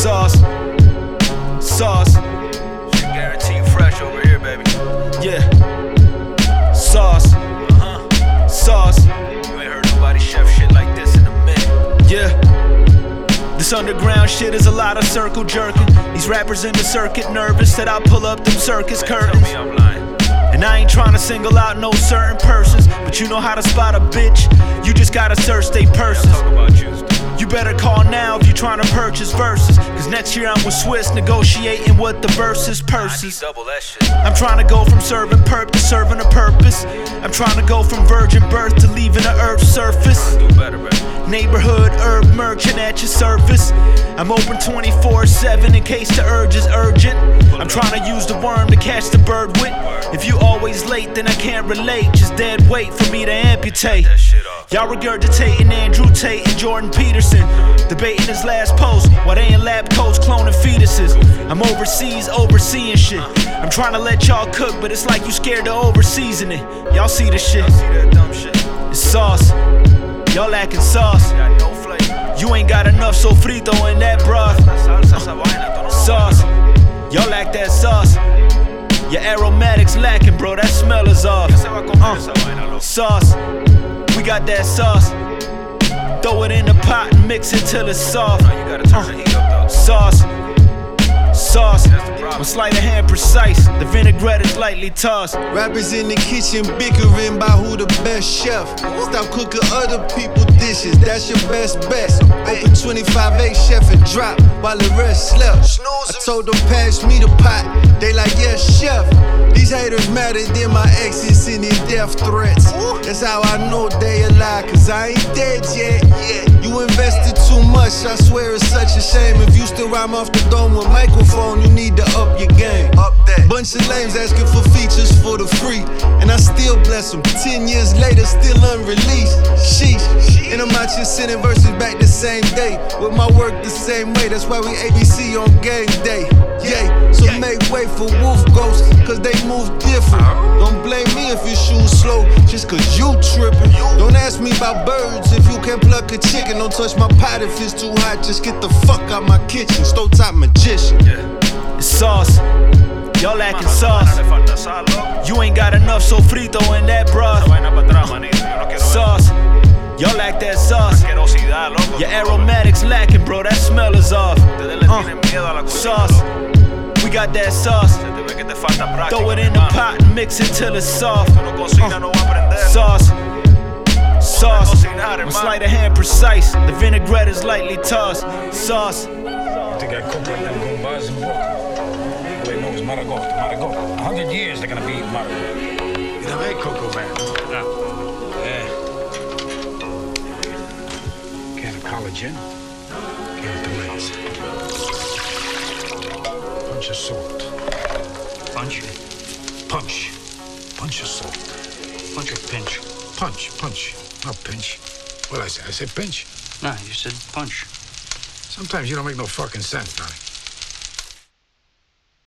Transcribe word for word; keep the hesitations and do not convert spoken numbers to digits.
Sauce, sauce, Shit guaranteed fresh over here, baby. yeah. Sauce, Uh-huh. sauce, You ain't heard nobody chef shit like this in a minute. yeah. This underground shit is a lot of circle jerking. These rappers in the circuit nervous that I pull up them circus Tell curtains. me I'm lying. And I ain't tryna single out no certain persons, but you know how to spot a bitch. You just gotta search they purses. Talk about you. You better call now if you tryna purchase verses, cause next year I'm with Swiss negotiating what the verses I need purses. double that shit. I'm tryna go from serving perp to serving a purpose. I'm tryna go from virgin birth to leaving the earth's surface. Do better, baby. Neighborhood herb merchant at your service. I'm open twenty-four seven in case the urge is urgent. I'm tryna use the worm to catch the bird with. If you always late, then I can't relate. Just dead weight for me to amputate. That shit off. Y'all regurgitating Andrew Tate and Jordan Peterson, debating his last post while they in lab coats cloning fetuses. I'm overseas overseeing shit. I'm trying to let y'all cook, but it's like you scared to overseason it. Y'all see the shit? See that dumb shit? It's sauce. Y'all lacking sauce. Got no flavor. You ain't got enough sofrito in that broth. La salsa, esa vaina, tú no Sauce. Y'all lack that sauce. Your aromatics lacking, bro. That smell is off. ¿Qué se va a comer Uh. esa vaina, loco? Sauce. We got that sauce. Throw it in the pot and mix it till it's soft. No, you gotta turn the heat up, though. Sauce, sauce. That's the problem. My sleight of hand precise. The vinaigrette is lightly tossed. Rappers in the kitchen bickering about who the best chef. Stop cooking other people's dishes, that's your best bet. Open twenty-five eight chef and drop while the rest slept. I told them pass me the pot, they like yes chef. These haters madder than my exes sending death threats. That's how I know they alive, cause I ain't dead yet. You invested too much, I swear it's such a shame. If you still rhyme off the dome with microphone, you need to up your game. Up that. Bunch of lames asking for features for the free, and I still bless them. Ten years later, still unreleased. Sheesh. And I'm out here sending verses back the same day, with my work the same way. That's why we A B C on game day. Yay. So make way for wolf ghosts, cause they move different. Don't blame me if your shoes slow, just cause you trippin'. Don't ask me about birds if you can't pluck a chicken. Don't touch my pot if it's too hot, just get the fuck out my kitchen. Stove top magician. Yeah. It's sauce. Y'all lacking sauce. Le falta sal, loco. You ain't got enough sofrito in that broth. Vaina pa' atrás, manito. Yo no quiero ver Sauce. Y'all lack that sauce. asquerosidad, loco. Your aromatics lacking, bro. That smell is off. Ustedes le Uh, tienen miedo a la cocina, sauce. loco. We got that sauce. Se te ve que te falta práctica, Throw it in the hermano. pot and mix it till it's soft. Tú no cocinas, no va a aprender. Sauce. Sauce. cocinar, My hermano. sleight of hand precise. The vinaigrette is lightly tossed. Sauce. I think I cook like them goombas in Brooklyn. All they know is Marigot, Marigot. A hundred years they're gonna be Marigot. You know, hey, Coco Man. Yeah. Can of collagen. Can of tomatoes. Punch of salt. Punch. Punch. Punch of salt. Punch or pinch? Punch, punch. Not pinch. What I said? I said pinch. No, you said punch. Sometimes you don't make no fucking sense, Donnie.